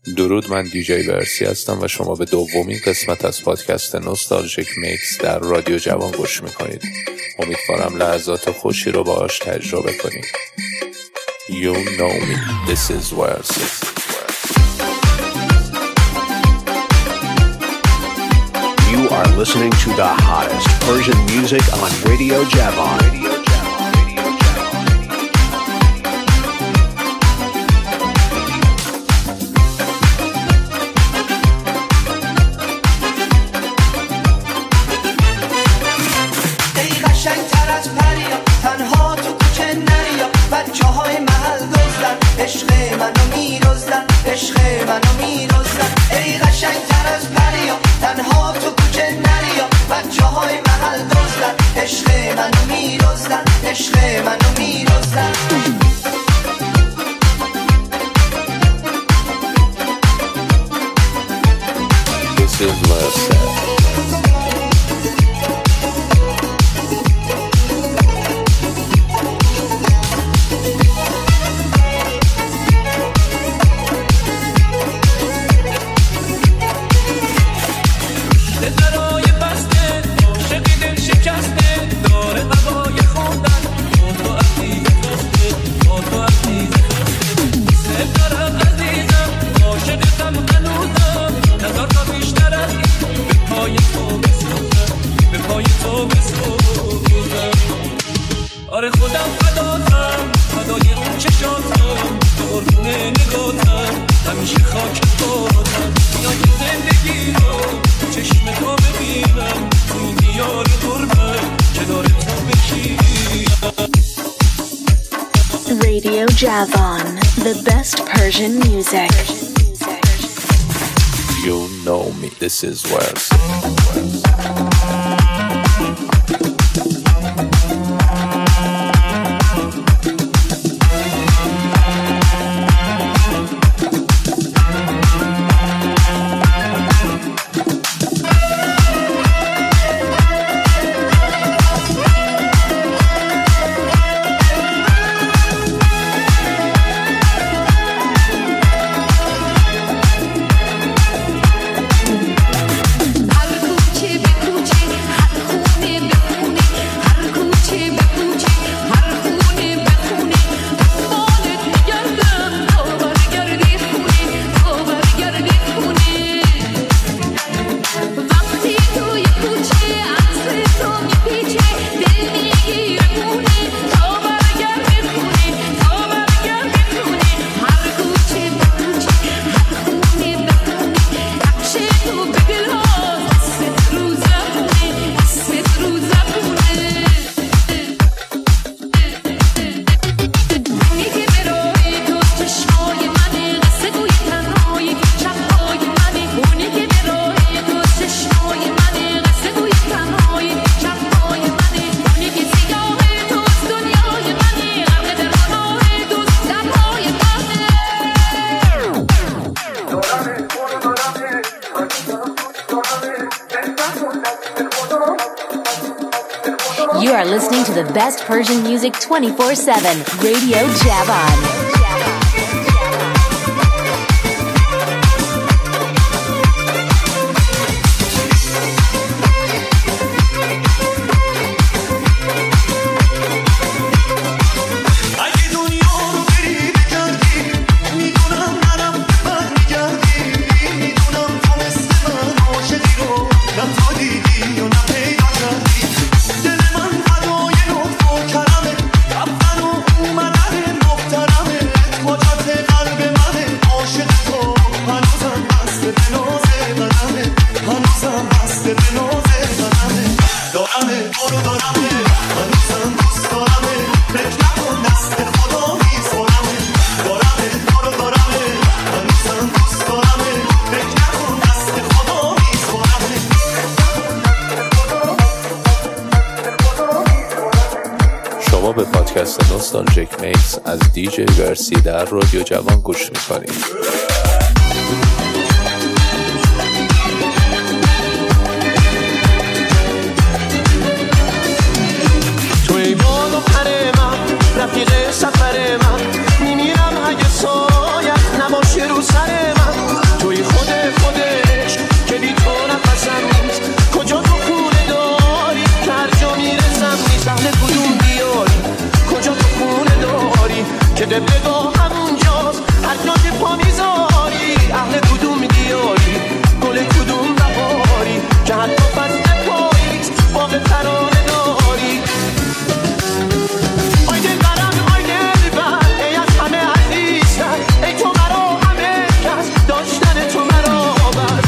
درود، من دیجی ورسی هستم و شما به دومین قسمت از پادکست نوستالژیک میکس در رادیو جوان گوش میکنید. امیدوارم لحظات خوشی رو باهاش تجربه کنید. You know me, this is ورسی. You are listening to the hottest Persian music on Radio Javan. Radio Javan, the best Persian music. You know me, this is ورسی. You are listening to the best Persian music 24/7, Radio Javan. شما به پادکست نوستالژیک میکس از دیجی ورسی در رادیو جوان گوش میکنید. توی بال و پر من رفیق سفر من میمیرم اگه سایت نباشه رو سر من باز هر جا که پا میذاری اهل کدوم دیاری گل کدوم بهاری که حتی فصل پاییز باغ ترانه داری آی دل برم آی دل بر ای از همه عزیزتر ای تو مرا همه کس داشتن تو مرا بر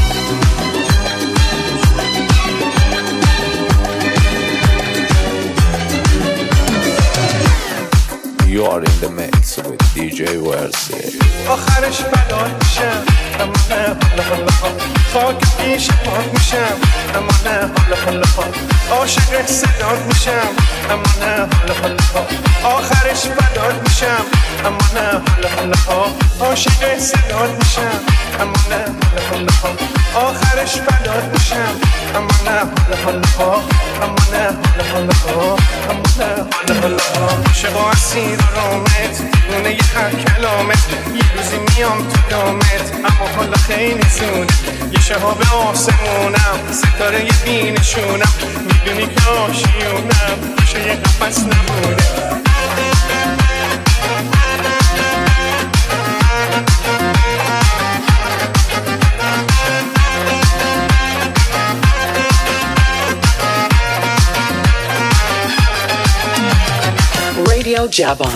You are in the mix with DJ Versi. آخرش فدات میشم اما نه حالا حالا خاک پیش پاک میشم اما نه حالا حالا عاشق صدات میشم اما نه حالا حالا آخرش فدات میشم اما نه حالا حالا عاشق صدات میشم اما نه حالا حالا آخرش فدات میشم اما نه حالا حالا اما نه حالا حالا اما نه حالا حالا عاشق اسیر رامت دیوونه ی هر کلامت یه روزی میام تو دامت اما حالا خیلی زود یه شهاب آسمونم ستاره یه بینشونم میدونی که آشیونم میشه یه قفص نبوده Radio Javan.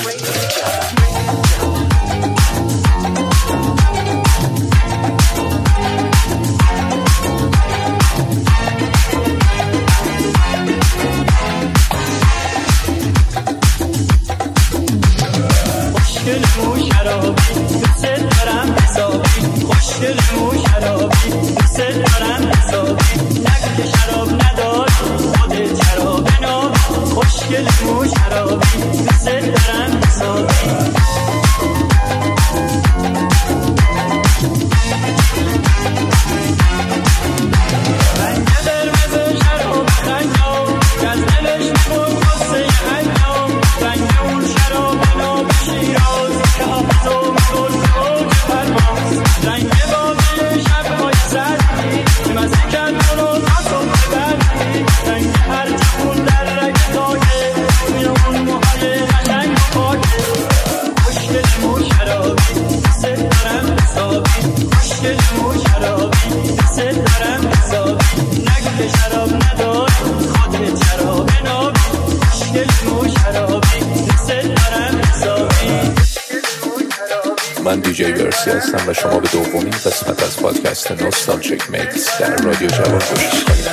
من دیجی ورسی هستم و شما به دومین قسمت از پادکست نوستالژیک میکس در رادیو جوان گوش می‌کنید.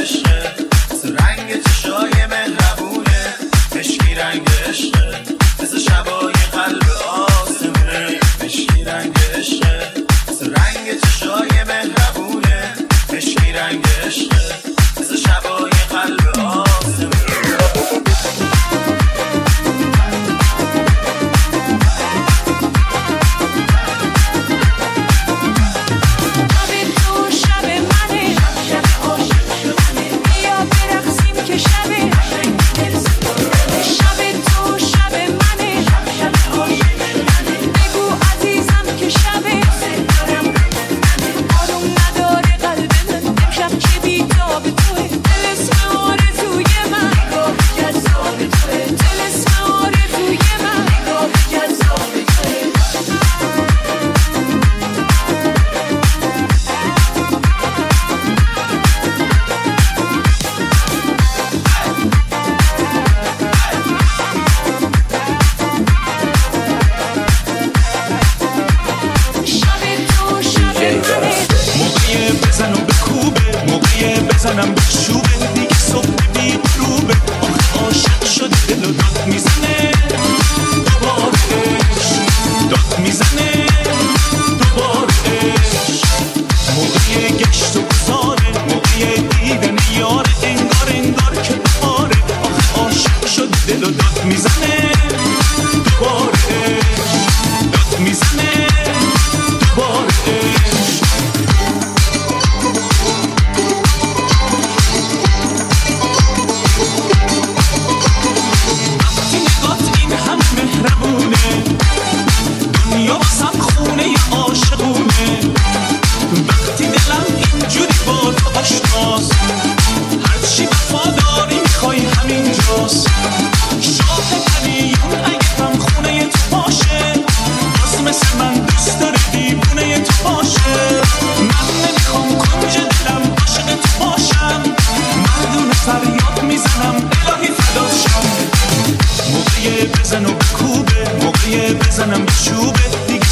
رنگ چشای مهربونه مشکی رنگ عشقه مثل شبای قلب آسمونه مشکی رنگ عشقه مثل رنگ چشای مهربونه مشکی رنگ عشقه مثل شبای قلب آسمونه شب تو شب منه شب عاشق شدن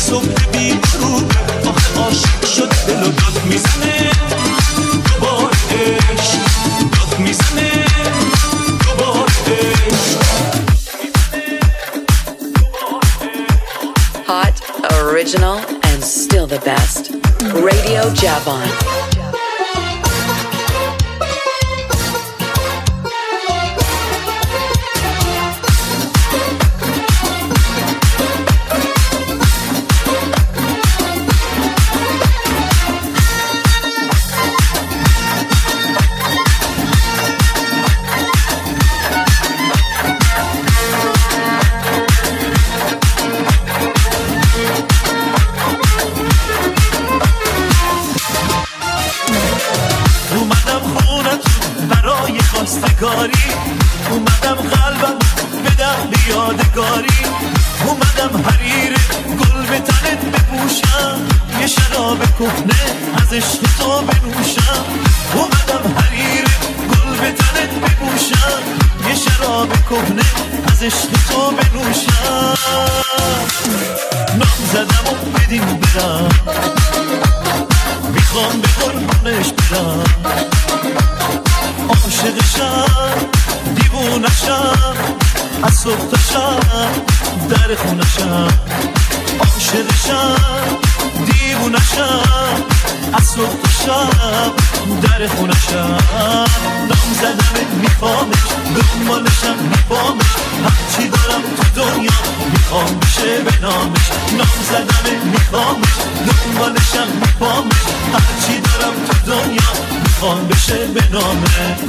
صبح بی غروب آخه عاشق شد دل و داد میزنه دوباره عشق داد میزنه دوباره عشق. Hot, original, and still the best. Radio Javon. اومدم قلبم بدم بیادگاری اومدم حریر گل به تنت بپوشم یه شراب کهنه از عشق تو بنوشم اومدم حریر گل به تنت بپوشم یه شراب کهنه از عشق تو بنوشم نام زدم و بدین برم میخوام به قربونش برم عاشقشم دیوونشم از صبح تا شب در خونشم عاشقشم دیوونشم از صبح تا شب در خونشم نام زدم میخوامش دنبالشم میخوامش هرچی دارم تو دنیا میخوام بشه به نامش نام زدم میخوامش دنبالشم میخوامش هرچی دارم تو دنیا میخوام بشه به نامش.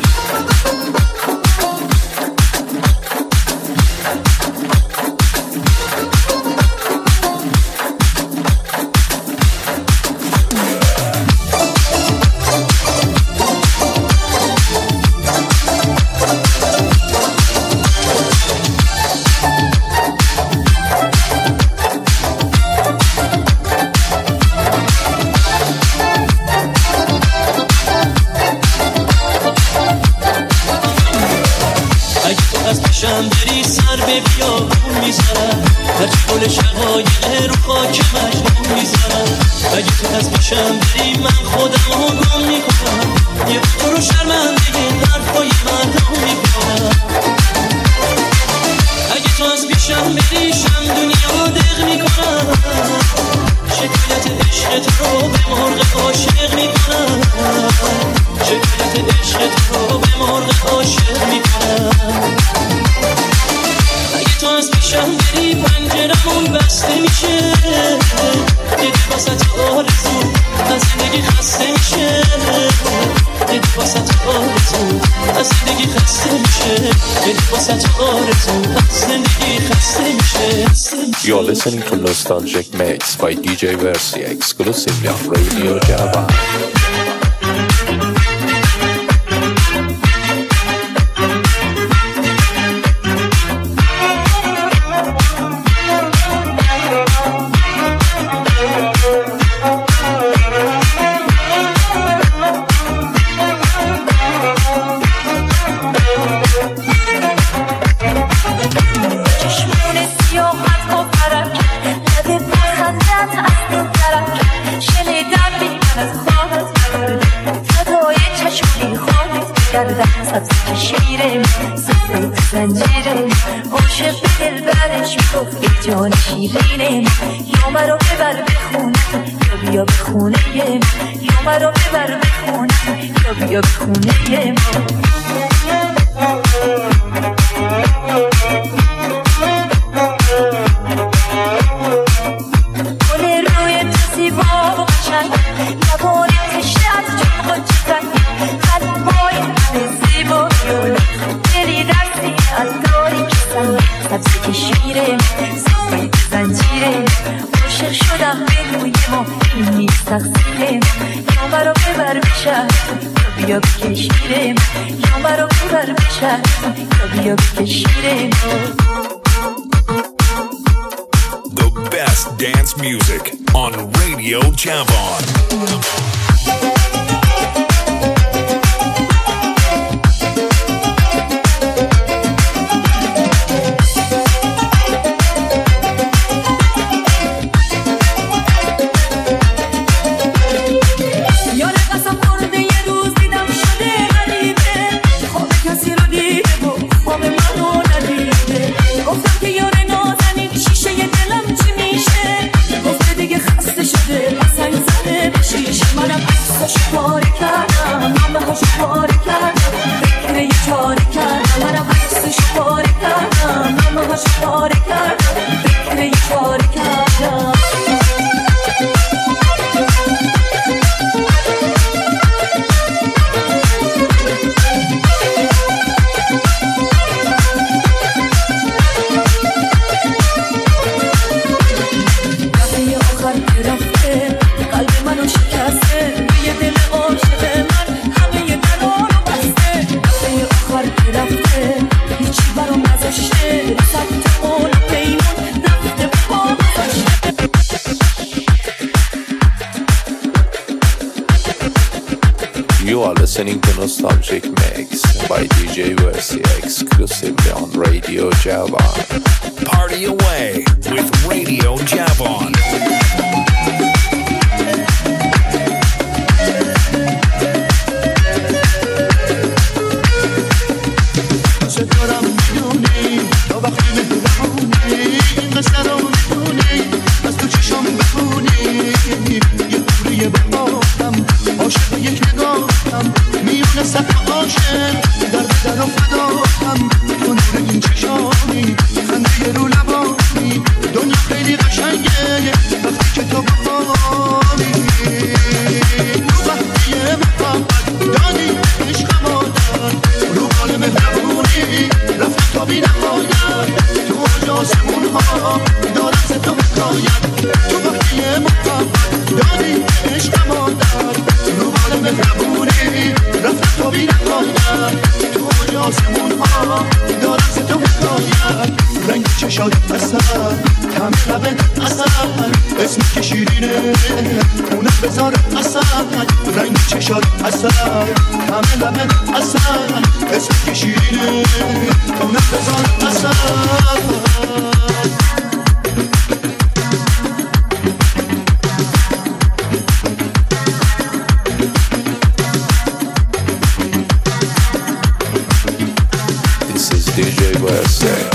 بری سر به بیابون میزنم هرچی گل شقایق رو خاک مجنون میزنم اگه تو از پیشم بری من خودم رو گم میکنم یه تو رو شرمنده حرفای مردم میکنم اگه تو از پیشم بری شم دنیا دق میکنم شکایت عشق تو رو به مرغ عاشق میکنم شکایت عشق تو رو به مرغ عاشق میکنم اگه تو از پیشم بری پنجرمون بسته میشه دیگه واسه آرزو از زندگی خسته میشه دیگه واسه آرزو از زندگی خسته میشه دیگه واسه آرزو از زندگی خسته میشه. You're listening to Nostalgic Mix by DJ Versi exclusively on Radio Java. شیرم سفید زنجیرم عاشق دل برش میگفت ای جان شیرینم یا مرا ببر به خونه یا بیا به خونه یا مرا ببر به خونه یا بیا به خونه گل روی تو زیبا و قشنگ لبان تشنه از جون خودشتن قلبای من زیبا دلی دستی از داری کسن سبزی کشیرم سفید زنجیرم عاشق شدم به روی ما این نیست تقصیرم یا مرا ببر به شهر یا بیا بکشیرم یا مرا ببر به شهر یا بیا بکشیرم. The best dance music on Radio Javon. You are listening to Nostalgic Mix by DJ Versi exclusively on Radio Javan. Party away with Radio Javan. This is DJ Versi.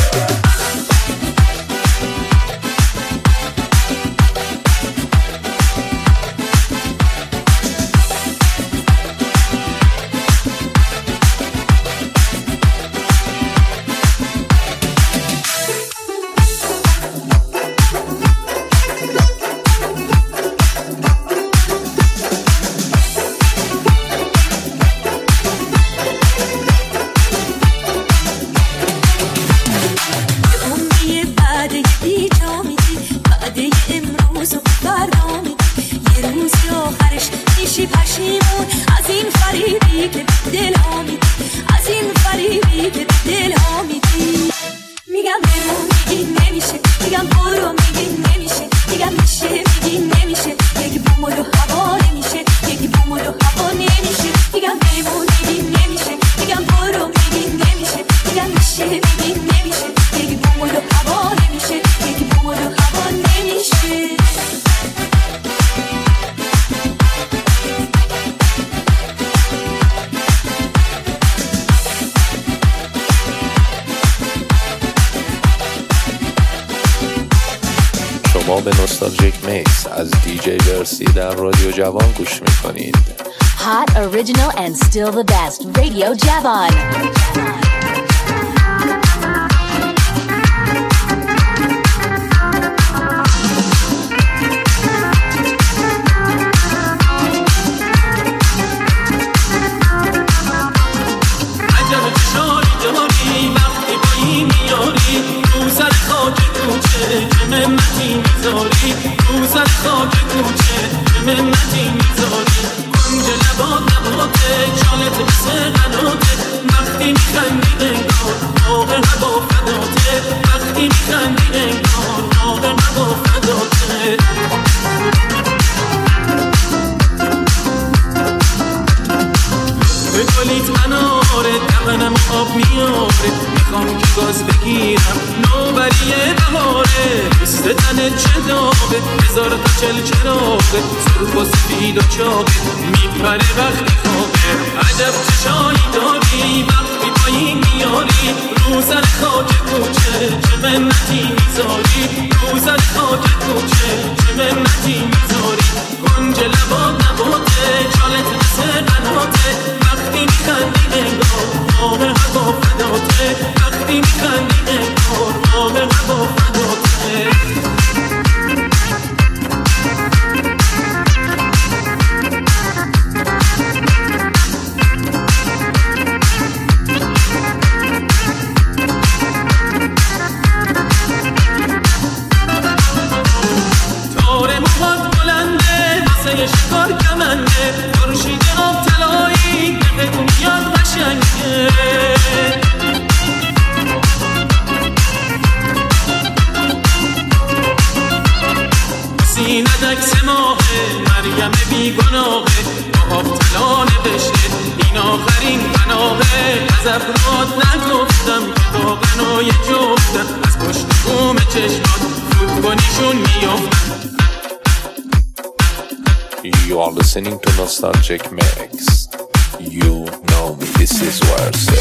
شما به نوستالژیک میکس از دیجی ورسی در رادیو جوان گوش میکنید. Hot, original and still the best. Radio Javan. میخوام که گاز بگیرم نوبریه بهاره پوست تنت چه داغه هزار تا چلچراغه سرخ و سفید و چاقه میپره وقتی خوابه عجب چشایی داری وقتی پایین میاری رو سر خاک کوچه چه منتی میذاری رو سر خاک کوچه چه منتی میذاری گنج لبا نباته چالت مثل قناته وقتی میخندی انگار آب هوا فداته وقتی میخندی انگار آب هوا فداته تار موهات این عکس ماهه مریم بیگناهه آب طلا نوشته این آخرین پناهه از افراد نگفتم که با غنای جفتم از پشت بوم چشمات فوت کنیشون میافتم. You are listening to Nostalgic Mix. You know me, this is Warsaw.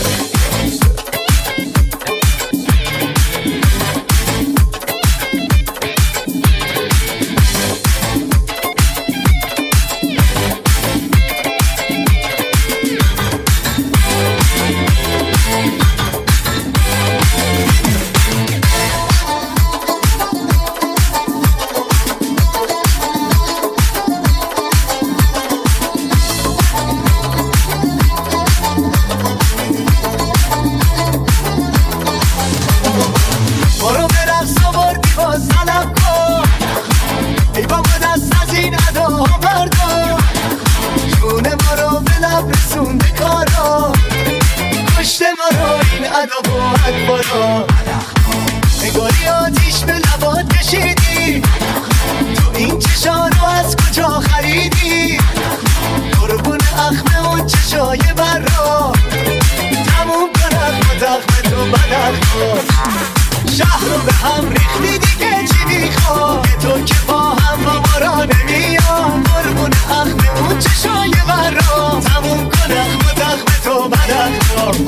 نگاری آتیش به لبات کشیدی تو این چشانو از کجا خریدی قربون اخم اون چشای برا تموم کن اخم تخم تو بدخم شهر رو به هم ریختی دیگه چی میخواد تو که با هم با ما نمیاد قربون اخم اون چشای برا تموم کن اخم تخم تو بدخم.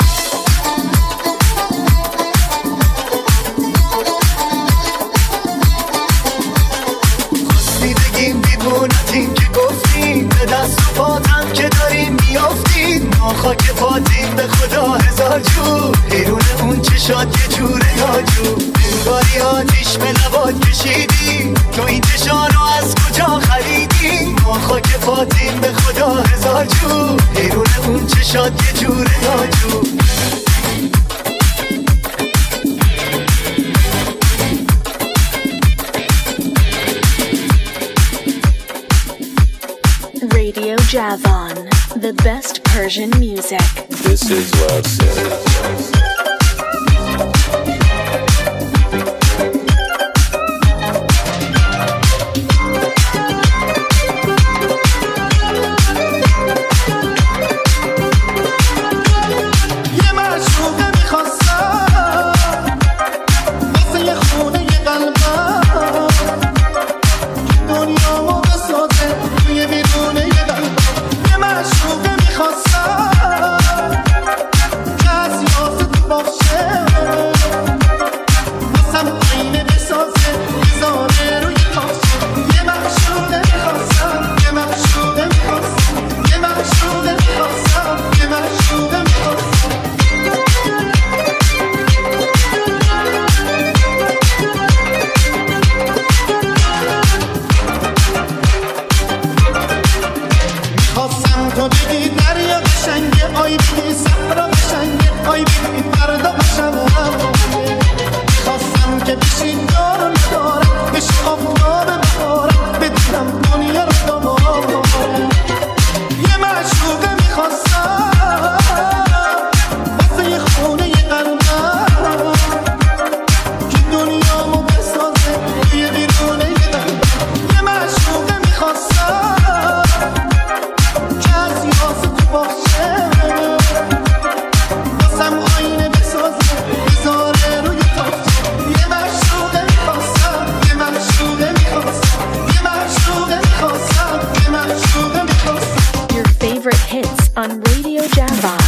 این که گفتیم به دست و پاتم که داریم میافتیم ما خاک پاتیم به خدا هزار جو بیرون اون چشات یه جوره ناجو انگاری آتیش به لبات کشیدی تو این چشانو از کجا خریدی ما خاک پاتیم به خدا هزار جو بیرون اون چشات یه جوره ناجو. Radio Javon, the best Persian music. This is Warsaw. On Radio Javon.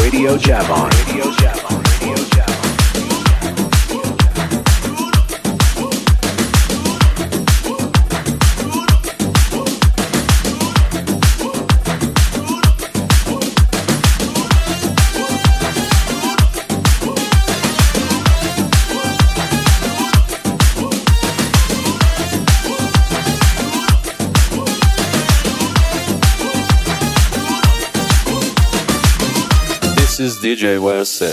Radio Javon. This is DJ Verse.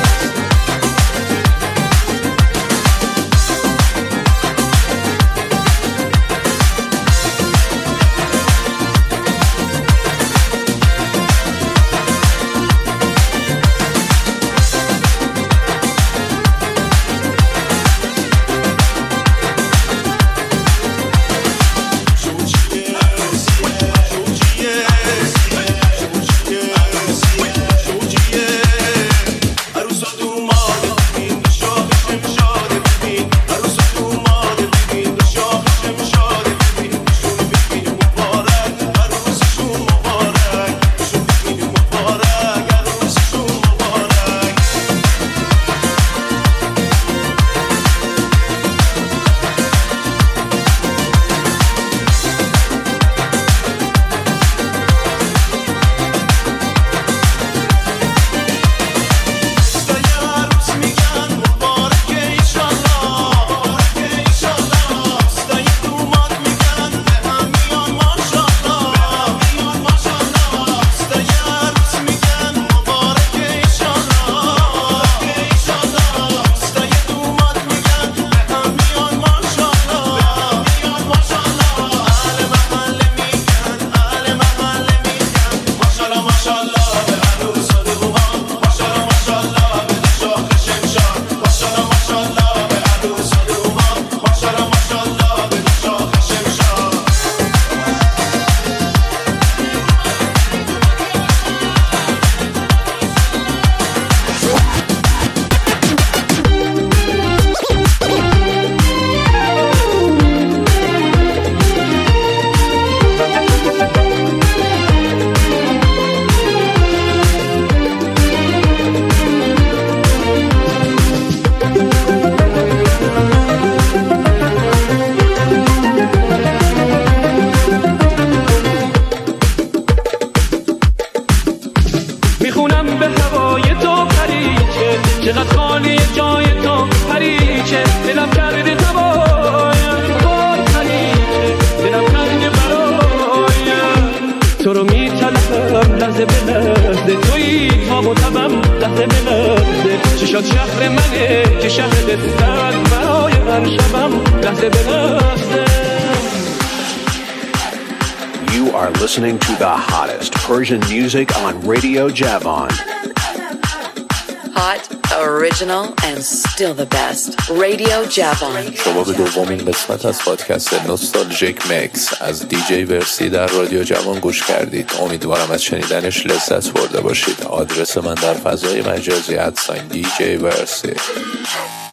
You are listening to the hottest Persian music on Radio Javon. Hot, original, and still the best. Radio Javon. شما به دومین قسمت از پادکست نوستالژیک میکس از دیجی ورسی در رادیو جوان گوش کردید. امیدوارم از شنیدنش لذت برده باشید. آدرس من در فضای مجازی @DJ Versi.